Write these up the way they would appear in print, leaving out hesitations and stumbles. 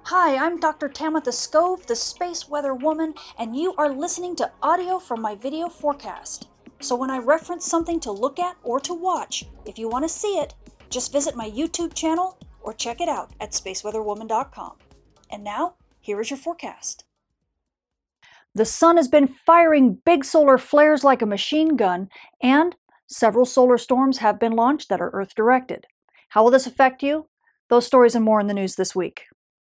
Hi, I'm Dr. Tamitha Skov, the Space Weather Woman, and you are listening to audio from my video forecast. So when I reference something to look at or to watch, if you want to see it, just visit my YouTube channel or check it out at spaceweatherwoman.com. And now, here is your forecast. The sun has been firing big solar flares like a machine gun, and several solar storms have been launched that are Earth-directed. How will this affect you? Those stories and more in the news this week.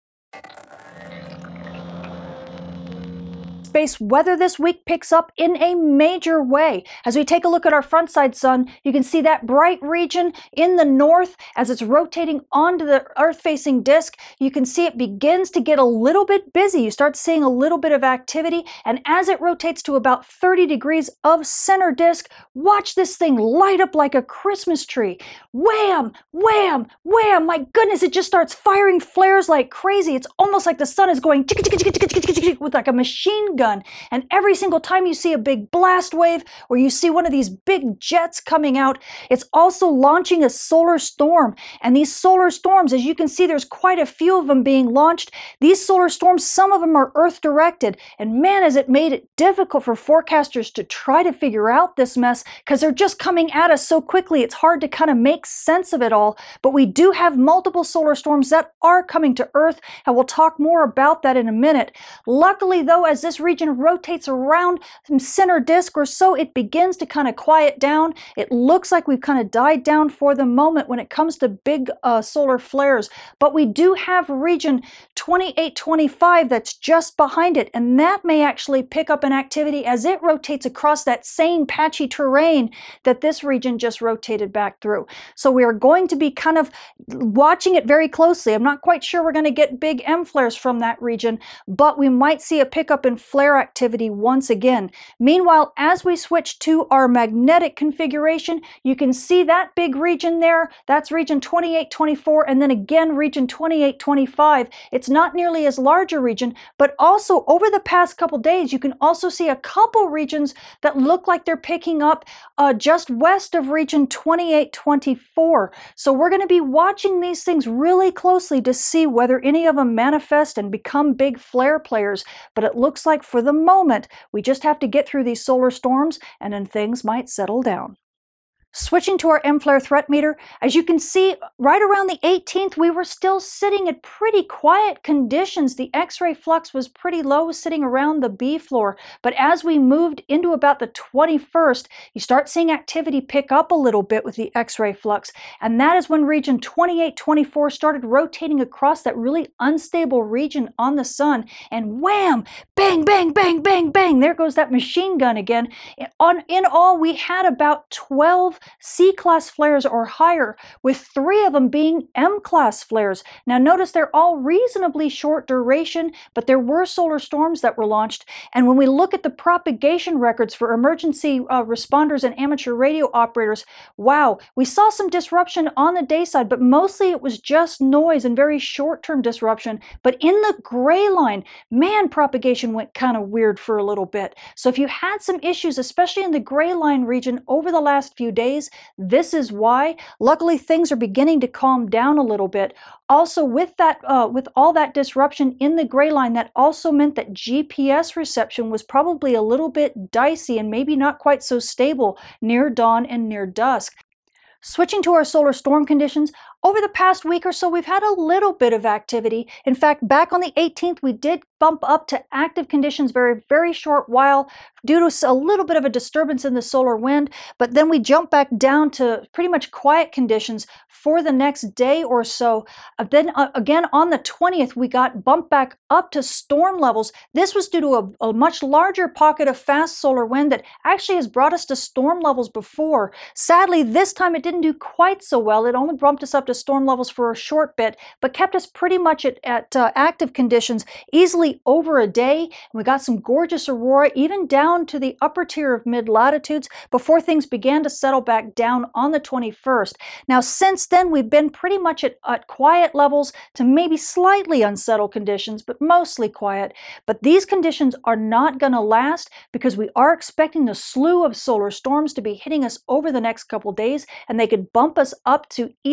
Space weather this week picks up in a major way. As we take a look at our front side sun, you can see that bright region in the north as it's rotating onto the Earth-facing disk. You can see it begins to get a little bit busy. You start seeing a little bit of activity, and as it rotates to about 30 degrees of center disk, watch this thing light up like a Christmas tree. Wham! Wham! Wham! My goodness, it just starts firing flares like crazy. It's almost like the sun is going with like a machine gun. And every single time you see a big blast wave or you see one of these big jets coming out, it's also launching a solar storm. And these solar storms, as you can see, there's quite a few of them being launched. These solar storms, some of them are Earth-directed. And man, has it made it difficult for forecasters to try to figure out this mess because they're just coming at us so quickly. It's hard to kind of make sense of it all. But we do have multiple solar storms that are coming to Earth, and we'll talk more about that in a minute. Luckily, though, as this region rotates around some center disk or so, it begins to kind of quiet down. It looks like we've kind of died down for the moment when it comes to big solar flares. But we do have region 2825 that's just behind it, and that may actually pick up an activity as it rotates across that same patchy terrain that this region just rotated back through. So we are going to be kind of watching it very closely. I'm not quite sure we're going to get big M flares from that region, but we might see a pickup in flare activity once again. Meanwhile, as we switch to our magnetic configuration, you can see that big region there. That's region 2824, and then again region 2825. It's not nearly as large a region, but also over the past couple days, you can also see a couple regions that look like they're picking up just west of region 2824. So we're going to be watching these things really closely to see whether any of them manifest and become big flare players. But it looks like for the moment, we just have to get through these solar storms and then things might settle down. Switching to our M-flare threat meter, as you can see, right around the 18th, we were still sitting at pretty quiet conditions. The X-ray flux was pretty low, sitting around the B floor. But as we moved into about the 21st, you start seeing activity pick up a little bit with the X-ray flux. And that is when region 2824 started rotating across that really unstable region on the sun. And wham! Bang, bang, bang, bang, bang! There goes that machine gun again. In all, we had about 12 C-class flares or higher, with 3 of them being M-class flares. Now notice they're all reasonably short duration, but there were solar storms that were launched. And when we look at the propagation records for emergency responders and amateur radio operators, wow, we saw some disruption on the day side, but mostly it was just noise and very short-term disruption. But in the gray line, man, propagation went kind of weird for a little bit. So if you had some issues, especially in the gray line region over the last few days, this is why. Luckily, things are beginning to calm down a little bit. Also, with all that disruption in the gray line, that also meant that GPS reception was probably a little bit dicey and maybe not quite so stable near dawn and near dusk. Switching to our solar storm conditions, over the past week or so, we've had a little bit of activity. In fact, back on the 18th, we did bump up to active conditions very, very short while due to a little bit of a disturbance in the solar wind, but then we jumped back down to pretty much quiet conditions for the next day or so. Then again, on the 20th, we got bumped back up to storm levels. This was due to a much larger pocket of fast solar wind that actually has brought us to storm levels before. Sadly, this time it didn't do quite so well. It only bumped us up to storm levels for a short bit, but kept us pretty much at active conditions easily over a day. And we got some gorgeous aurora, even down to the upper tier of mid-latitudes before things began to settle back down on the 21st. Now, since then, we've been pretty much at quiet levels to maybe slightly unsettled conditions, but mostly quiet. But these conditions are not going to last because we are expecting the slew of solar storms to be hitting us over the next couple days, and they could bump us up to easily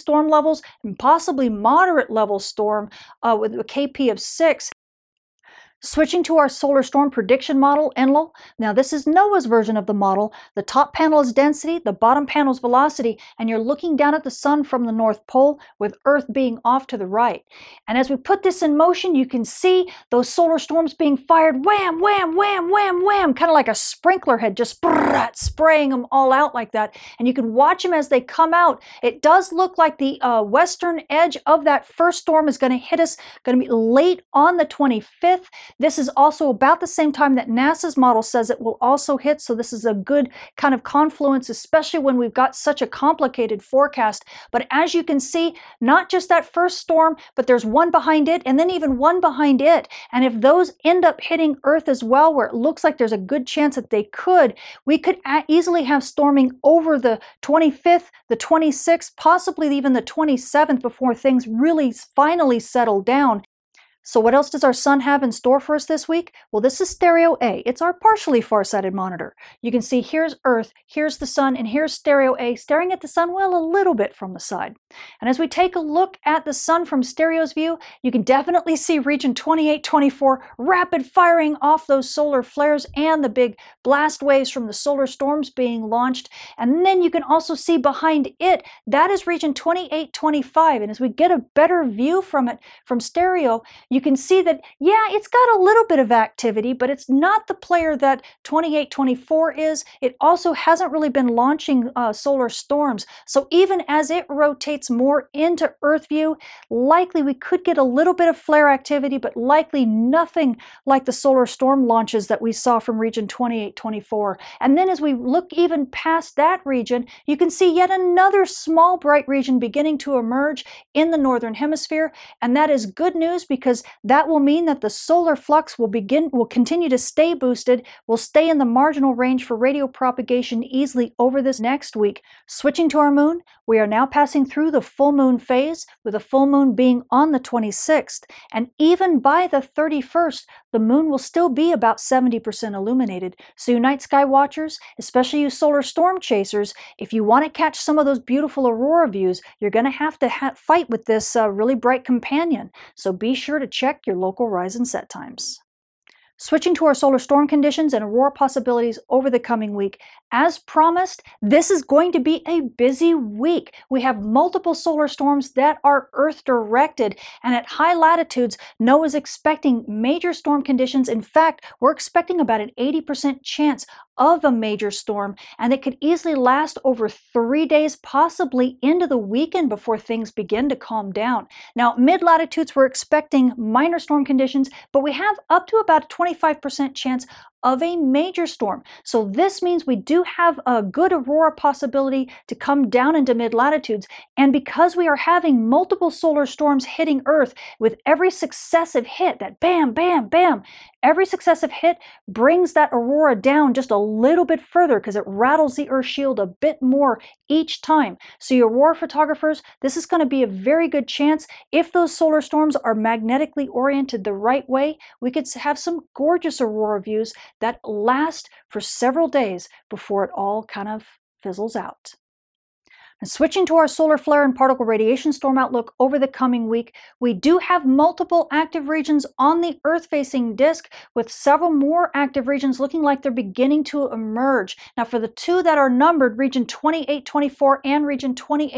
storm levels and possibly moderate level storm with a KP of 6. Switching to our solar storm prediction model, Enlil. Now this is NOAA's version of the model. The top panel is density, the bottom panel is velocity, and you're looking down at the sun from the North Pole with Earth being off to the right. And as we put this in motion, you can see those solar storms being fired, wham, wham, wham, wham, wham, kind of like a sprinkler head, just spraying them all out like that. And you can watch them as they come out. It does look like the western edge of that first storm is going to hit us, going to be late on the 25th. This is also about the same time that NASA's model says it will also hit, so this is a good kind of confluence, especially when we've got such a complicated forecast. But as you can see, not just that first storm, but there's one behind it, and then even one behind it. And if those end up hitting Earth as well, where it looks like there's a good chance that they could, we could easily have storming over the 25th, the 26th, possibly even the 27th before things really finally settle down. So what else does our sun have in store for us this week? Well, this is Stereo A. It's our partially far-sighted monitor. You can see here's Earth, here's the sun, and here's Stereo A staring at the sun, well, a little bit from the side. And as we take a look at the sun from Stereo's view, you can definitely see region 2824 rapid firing off those solar flares and the big blast waves from the solar storms being launched. And then you can also see behind it, that is region 2825. And as we get a better view from it from Stereo, you can see that, yeah, it's got a little bit of activity, but it's not the player that 2824 is. It also hasn't really been launching solar storms. So even as it rotates more into Earth view, likely we could get a little bit of flare activity, but likely nothing like the solar storm launches that we saw from region 2824. And then as we look even past that region, you can see yet another small bright region beginning to emerge in the northern hemisphere. And that is good news, because that will mean that the solar flux will continue to stay boosted, will stay in the marginal range for radio propagation easily over this next week. Switching to our moon, we are now passing through the full moon phase, with the full moon being on the 26th. And even by the 31st, the moon will still be about 70% illuminated. So you night sky watchers, especially you solar storm chasers, if you want to catch some of those beautiful aurora views, you're going to have to fight with this really bright companion. So be sure to check your local rise and set times. Switching to our solar storm conditions and aurora possibilities over the coming week. As promised, this is going to be a busy week. We have multiple solar storms that are Earth directed, and at high latitudes, NOAA is expecting major storm conditions. In fact, we're expecting about an 80% chance of a major storm, and it could easily last over 3 days, possibly into the weekend before things begin to calm down. Now, mid-latitudes, we're expecting minor storm conditions, but we have up to about a 25% chance of a major storm. So this means we do have a good aurora possibility to come down into mid-latitudes. And because we are having multiple solar storms hitting Earth, with every successive hit, that bam, bam, bam, every successive hit brings that aurora down just a little bit further, because it rattles the Earth shield a bit more each time. So you aurora photographers, this is going to be a very good chance. If those solar storms are magnetically oriented the right way, we could have some gorgeous aurora views that last for several days before it all kind of fizzles out. And switching to our solar flare and particle radiation storm outlook over the coming week, we do have multiple active regions on the Earth-facing disk, with several more active regions looking like they're beginning to emerge. Now, for the two that are numbered, region 2824 and region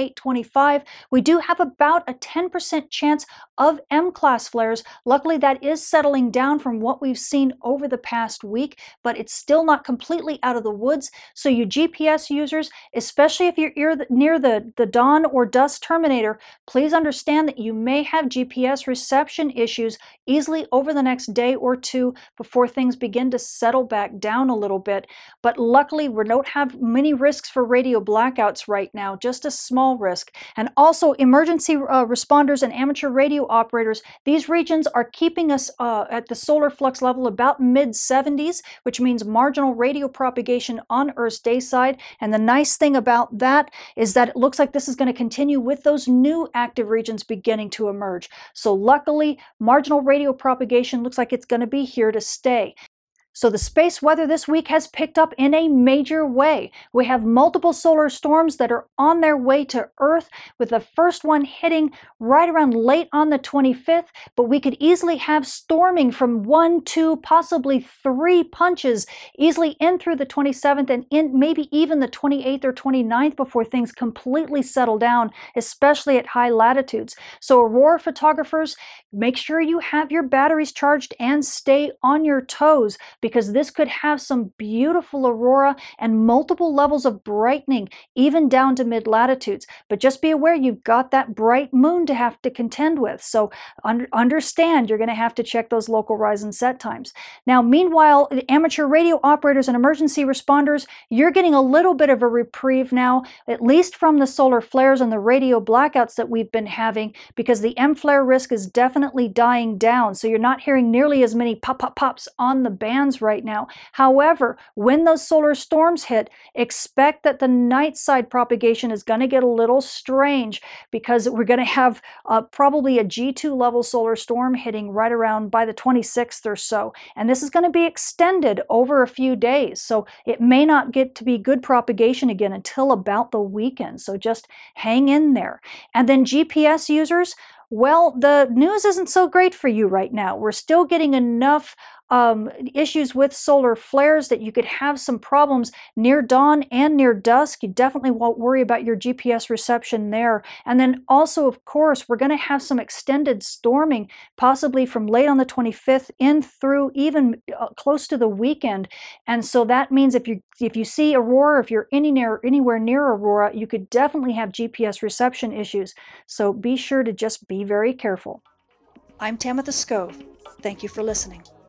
2825, we do have about a 10% chance of M-class flares. Luckily, that is settling down from what we've seen over the past week, but it's still not completely out of the woods. So you GPS users, especially if you're near the dawn or dusk terminator, please understand that you may have GPS reception issues easily over the next day or two before things begin to settle back down a little bit. But luckily, we don't have many risks for radio blackouts right now, just a small risk. And also, emergency responders and amateur radio operators, these regions are keeping us at the solar flux level about mid-70s, which means marginal radio propagation on Earth's day side. And the nice thing about that is that it looks like this is going to continue with those new active regions beginning to emerge. So luckily, marginal radio propagation looks like it's going to be here to stay. So the space weather this week has picked up in a major way. We have multiple solar storms that are on their way to Earth, with the first one hitting right around late on the 25th, but we could easily have storming from 1, 2, possibly 3 punches easily in through the 27th and in maybe even the 28th or 29th before things completely settle down, especially at high latitudes. So aurora photographers, make sure you have your batteries charged and stay on your toes, because this could have some beautiful aurora and multiple levels of brightening even down to mid-latitudes. But just be aware you've got that bright moon to have to contend with. So understand you're going to have to check those local rise and set times. Now, meanwhile, the amateur radio operators and emergency responders, you're getting a little bit of a reprieve now, at least from the solar flares and the radio blackouts that we've been having, because the M-flare risk is definitely dying down. So you're not hearing nearly as many pop-pop-pops on the bands right now. However, when those solar storms hit, expect that the night side propagation is going to get a little strange, because we're going to have probably a G2 level solar storm hitting right around by the 26th or so. And this is going to be extended over a few days. So it may not get to be good propagation again until about the weekend. So just hang in there. And then GPS users, well, the news isn't so great for you right now. We're still getting enough issues with solar flares that you could have some problems near dawn and near dusk. You definitely won't worry about your GPS reception there. And then also, of course, we're going to have some extended storming, possibly from late on the 25th in through even close to the weekend. And so that means if you see aurora, if you're anywhere near aurora, you could definitely have GPS reception issues. So be sure to just be very careful. I'm Tamitha Skov. Thank you for listening.